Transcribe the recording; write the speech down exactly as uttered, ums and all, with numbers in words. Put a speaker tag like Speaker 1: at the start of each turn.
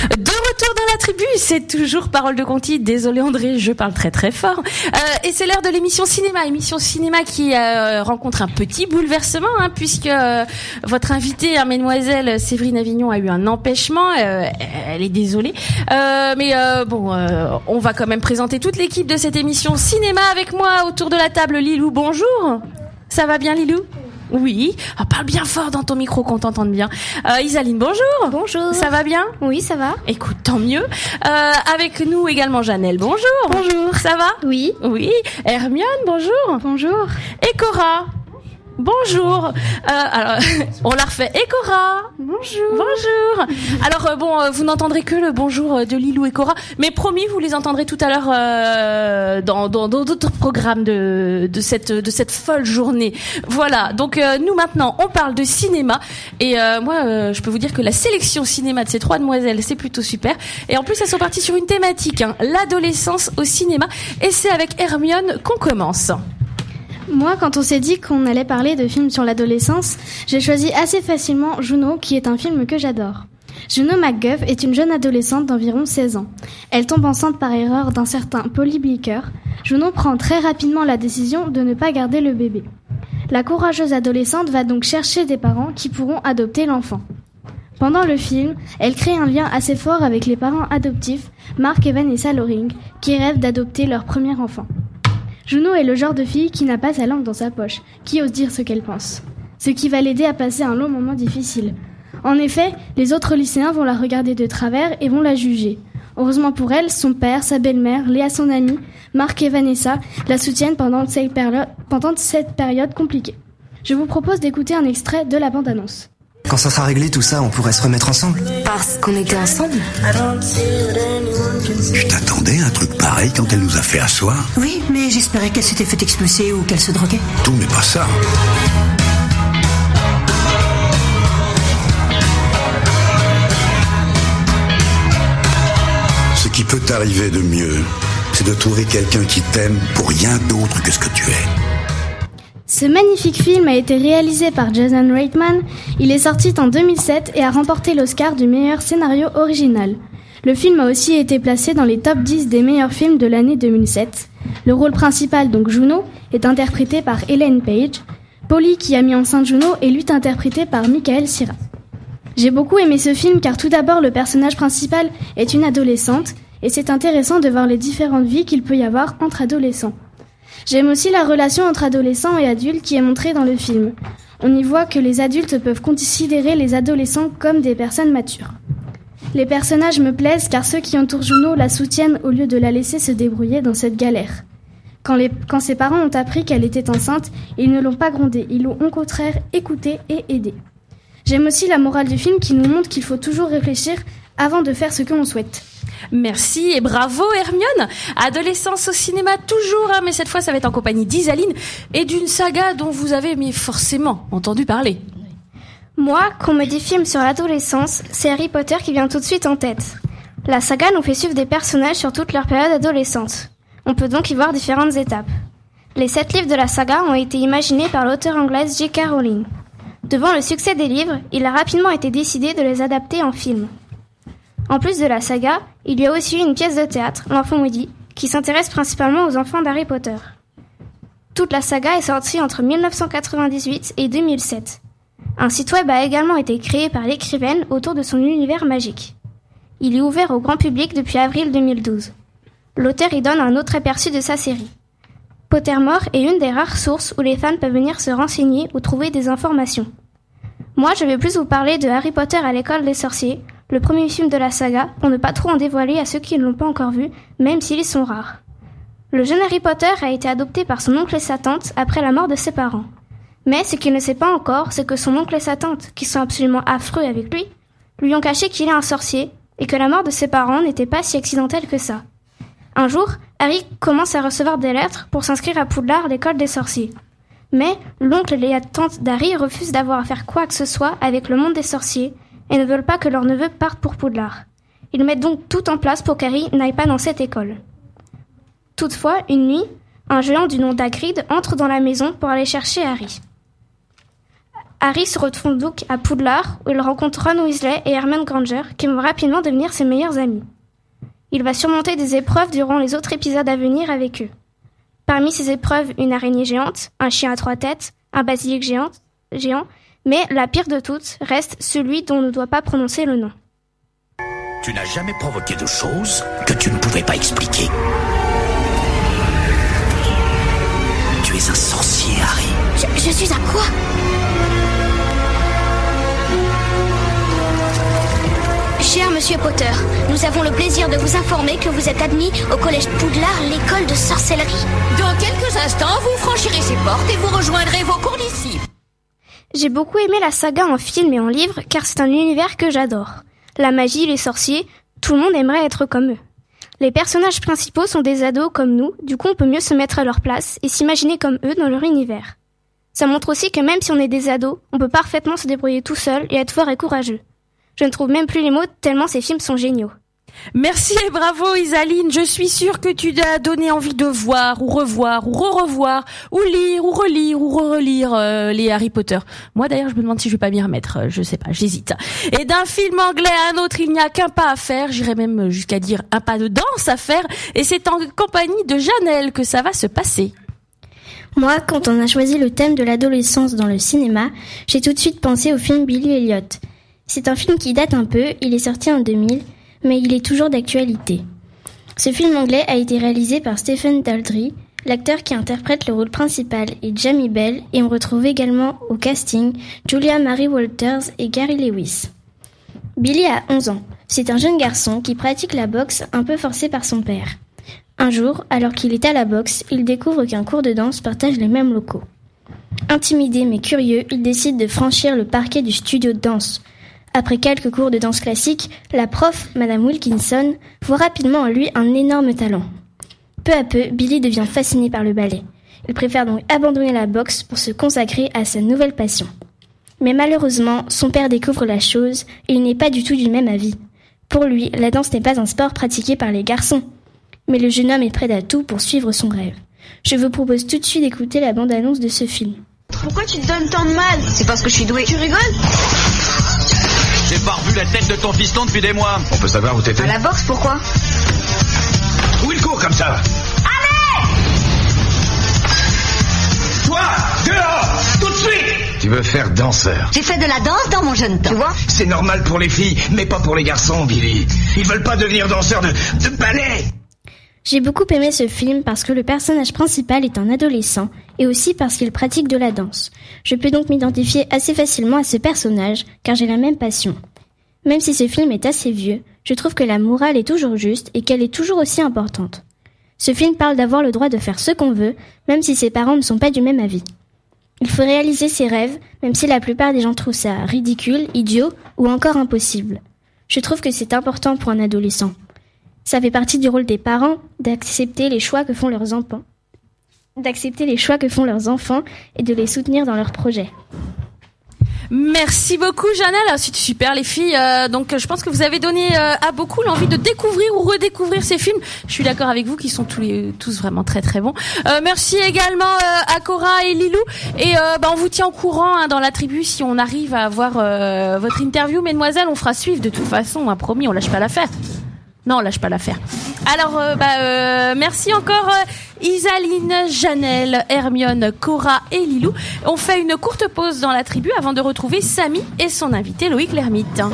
Speaker 1: De retour dans la tribu, c'est toujours Parole de Conti. Désolé André, je parle très très fort. Euh, et c'est l'heure de l'émission cinéma. Émission cinéma qui euh, rencontre un petit bouleversement, hein, puisque euh, votre invitée, hein, Mademoiselle Séverine Avignon, a eu un empêchement. Euh, elle est désolée. Euh, mais euh, bon, euh, on va quand même présenter toute l'équipe de cette émission cinéma avec moi autour de la table. Lilou, bonjour. Ça va bien Lilou ? Oui, ah, parle bien fort dans ton micro qu'on t'entende bien. Euh, Isaline, bonjour.
Speaker 2: Bonjour.
Speaker 1: Ça va bien ?
Speaker 2: Oui, ça va.
Speaker 1: Écoute, tant mieux. Euh, avec nous également Janelle, bonjour.
Speaker 2: Bonjour.
Speaker 1: Ça va ?
Speaker 2: Oui.
Speaker 1: Oui. Hermione, bonjour.
Speaker 2: Bonjour.
Speaker 1: Et Cora. Bonjour. Euh, alors, on la refait. Et Cora.
Speaker 2: Bonjour.
Speaker 1: Bonjour. Alors euh, bon, euh, vous n'entendrez que le bonjour de Lilou et Cora, mais promis, vous les entendrez tout à l'heure euh, dans dans dans d'autres programmes de de cette de cette folle journée. Voilà. Donc euh, nous maintenant, on parle de cinéma et euh, moi, euh, je peux vous dire que la sélection cinéma de ces trois demoiselles, c'est plutôt super. Et en plus, elles sont parties sur une thématique, hein, l'adolescence au cinéma. Et c'est avec Hermione qu'on commence.
Speaker 2: Moi, quand on s'est dit qu'on allait parler de films sur l'adolescence, j'ai choisi assez facilement Juno, qui est un film que j'adore. Juno MacGuff est une jeune adolescente d'environ seize ans. Elle tombe enceinte par erreur d'un certain Polly Blicker. Juno prend très rapidement la décision de ne pas garder le bébé. La courageuse adolescente va donc chercher des parents qui pourront adopter l'enfant. Pendant le film, elle crée un lien assez fort avec les parents adoptifs, Mark et Vanessa Loring, qui rêvent d'adopter leur premier enfant. Juno est le genre de fille qui n'a pas sa langue dans sa poche, qui ose dire ce qu'elle pense. Ce qui va l'aider à passer un long moment difficile. En effet, les autres lycéens vont la regarder de travers et vont la juger. Heureusement pour elle, son père, sa belle-mère, Léa son amie, Mark et Vanessa la soutiennent pendant cette, péri- pendant cette période compliquée. Je vous propose d'écouter un extrait de la bande-annonce.
Speaker 3: Quand ça sera réglé tout ça, on pourrait se remettre ensemble.
Speaker 4: Parce qu'on était ensemble ?
Speaker 5: Je t'attendais à un truc pareil quand elle nous a fait asseoir.
Speaker 4: Oui, mais j'espérais qu'elle s'était fait expulser ou qu'elle se droguait.
Speaker 5: Tout n'est pas ça. Ce qui peut t'arriver de mieux, c'est de trouver quelqu'un qui t'aime pour rien d'autre que ce que tu es.
Speaker 2: Ce magnifique film a été réalisé par Jason Reitman. Il est sorti en deux mille sept et a remporté l'Oscar du meilleur scénario original. Le film a aussi été placé dans les top dix des meilleurs films de l'année deux mille sept. Le rôle principal, donc Juno, est interprété par Ellen Page. Polly, qui a mis enceinte Juno, est lui interprété par Michael Cera. J'ai beaucoup aimé ce film car tout d'abord le personnage principal est une adolescente et c'est intéressant de voir les différentes vies qu'il peut y avoir entre adolescents. J'aime aussi la relation entre adolescents et adultes qui est montrée dans le film. On y voit que les adultes peuvent considérer les adolescents comme des personnes matures. Les personnages me plaisent car ceux qui entourent Juno la soutiennent au lieu de la laisser se débrouiller dans cette galère. Quand, les, quand ses parents ont appris qu'elle était enceinte, ils ne l'ont pas grondée, ils l'ont au contraire écoutée et aidée. J'aime aussi la morale du film qui nous montre qu'il faut toujours réfléchir avant de faire ce que l'on souhaite.
Speaker 1: Merci et bravo Hermione. Adolescence au cinéma toujours, hein, mais cette fois ça va être en compagnie d'Isaline et d'une saga dont vous avez mais forcément entendu parler.
Speaker 6: Moi, quand on me dit film sur l'adolescence, c'est Harry Potter qui vient tout de suite en tête. La saga nous fait suivre des personnages sur toute leur période adolescente. On peut donc y voir différentes étapes. Les sept livres de la saga ont été imaginés par l'auteure anglaise J K Rowling. Devant le succès des livres, il a rapidement été décidé de les adapter en film. En plus de la saga, il y a aussi eu une pièce de théâtre, L'Enfant Maudit, qui s'intéresse principalement aux enfants d'Harry Potter. Toute la saga est sortie entre dix-neuf cent quatre-vingt-dix-huit et deux mille sept. Un site web a également été créé par l'écrivaine autour de son univers magique. Il est ouvert au grand public depuis avril deux mille douze. L'auteur y donne un autre aperçu de sa série. Pottermore est une des rares sources où les fans peuvent venir se renseigner ou trouver des informations. Moi, je vais plus vous parler de Harry Potter à l'école des sorciers, le premier film de la saga, pour ne pas trop en dévoiler à ceux qui ne l'ont pas encore vu, même s'ils sont rares. Le jeune Harry Potter a été adopté par son oncle et sa tante après la mort de ses parents. Mais ce qu'il ne sait pas encore, c'est que son oncle et sa tante, qui sont absolument affreux avec lui, lui ont caché qu'il est un sorcier et que la mort de ses parents n'était pas si accidentelle que ça. Un jour, Harry commence à recevoir des lettres pour s'inscrire à Poudlard, l'école des sorciers. Mais l'oncle et la tante d'Harry refusent d'avoir à faire quoi que ce soit avec le monde des sorciers et ne veulent pas que leur neveu parte pour Poudlard. Ils mettent donc tout en place pour qu'Harry n'aille pas dans cette école. Toutefois, une nuit, un géant du nom d'Hagrid entre dans la maison pour aller chercher Harry. Harry se retrouve donc à Poudlard, où il rencontre Ron Weasley et Hermione Granger, qui vont rapidement devenir ses meilleurs amis. Il va surmonter des épreuves durant les autres épisodes à venir avec eux. Parmi ces épreuves, une araignée géante, un chien à trois têtes, un basilic géant, géant, mais la pire de toutes reste celui dont on ne doit pas prononcer le nom.
Speaker 5: Tu n'as jamais provoqué de choses que tu ne pouvais pas expliquer. Tu es un sorcier, Harry.
Speaker 7: Je, je suis un quoi ? Cher Monsieur Potter, nous avons le plaisir de vous informer que vous êtes admis au collège Poudlard, l'école de sorcellerie.
Speaker 8: Dans quelques instants, vous franchirez ces portes et vous rejoindrez vos condisciples.
Speaker 6: J'ai beaucoup aimé la saga en film et en livre car c'est un univers que j'adore. La magie, les sorciers, tout le monde aimerait être comme eux. Les personnages principaux sont des ados comme nous, du coup on peut mieux se mettre à leur place et s'imaginer comme eux dans leur univers. Ça montre aussi que même si on est des ados, on peut parfaitement se débrouiller tout seul et être fort et courageux. Je ne trouve même plus les mots tellement ces films sont géniaux.
Speaker 1: Merci et bravo Isaline, je suis sûre que tu as donné envie de voir ou revoir ou re-revoir ou lire ou relire ou re-relire euh, les Harry Potter. Moi d'ailleurs je me demande si je vais pas m'y remettre, je sais pas, j'hésite. Et d'un film anglais à un autre il n'y a qu'un pas à faire, j'irais même jusqu'à dire un pas de danse à faire et c'est en compagnie de Janelle que ça va se passer.
Speaker 2: Moi, quand on a choisi le thème de l'adolescence dans le cinéma, j'ai tout de suite pensé au film Billy Elliot. C'est un film qui date un peu, il est sorti en deux mille, mais il est toujours d'actualité. Ce film anglais a été réalisé par Stephen Daldry, l'acteur qui interprète le rôle principal est Jamie Bell, et on retrouve également au casting Julia Mary Walters et Gary Lewis. Billy a onze ans. C'est un jeune garçon qui pratique la boxe un peu forcé par son père. Un jour, alors qu'il est à la boxe, il découvre qu'un cours de danse partage les mêmes locaux. Intimidé mais curieux, il décide de franchir le parquet du studio de danse. Après quelques cours de danse classique, la prof, Madame Wilkinson, voit rapidement en lui un énorme talent. Peu à peu, Billy devient fasciné par le ballet. Il préfère donc abandonner la boxe pour se consacrer à sa nouvelle passion. Mais malheureusement, son père découvre la chose et il n'est pas du tout du même avis. Pour lui, la danse n'est pas un sport pratiqué par les garçons. Mais le jeune homme est prêt à tout pour suivre son rêve. Je vous propose tout de suite d'écouter la bande-annonce de ce film.
Speaker 9: Pourquoi tu te donnes tant de mal ? C'est parce que je suis douée. Tu rigoles ?
Speaker 10: J'ai pas revu la tête de ton fiston depuis des mois. On peut savoir où t'étais ?
Speaker 9: À la boxe, pourquoi ?
Speaker 10: Où il court comme ça ?
Speaker 9: Allez !
Speaker 10: Toi, dehors, tout de suite ! Tu veux faire danseur ?
Speaker 9: J'ai fait de la danse dans mon jeune temps. Tu vois ?
Speaker 10: C'est normal pour les filles, mais pas pour les garçons, Billy. Ils veulent pas devenir danseurs de, de ballet.
Speaker 2: J'ai beaucoup aimé ce film parce que le personnage principal est un adolescent et aussi parce qu'il pratique de la danse. Je peux donc m'identifier assez facilement à ce personnage car j'ai la même passion. Même si ce film est assez vieux, je trouve que la morale est toujours juste et qu'elle est toujours aussi importante. Ce film parle d'avoir le droit de faire ce qu'on veut, même si ses parents ne sont pas du même avis. Il faut réaliser ses rêves, même si la plupart des gens trouvent ça ridicule, idiot ou encore impossible. Je trouve que c'est important pour un adolescent. Ça fait partie du rôle des parents d'accepter les choix que font leurs enfants, d'accepter les choix que font leurs enfants et de les soutenir dans leurs projets.
Speaker 1: Merci beaucoup Janelle, c'était super les filles. Euh, donc je pense que vous avez donné euh, à beaucoup l'envie de découvrir ou redécouvrir ces films. Je suis d'accord avec vous qu'ils sont tous les tous vraiment très très bons. Euh, merci également euh, à Cora et Lilou et euh, bah, on vous tient au courant hein, dans la tribu si on arrive à avoir euh, votre interview, mesdemoiselles. On fera suivre de toute façon, hein, promis, on lâche pas l'affaire. Non, lâche pas l'affaire. Alors, euh, bah, euh, merci encore euh, Isaline, Janelle, Hermione, Cora et Lilou. On fait une courte pause dans la tribu avant de retrouver Samy et son invité Loïc Lermite.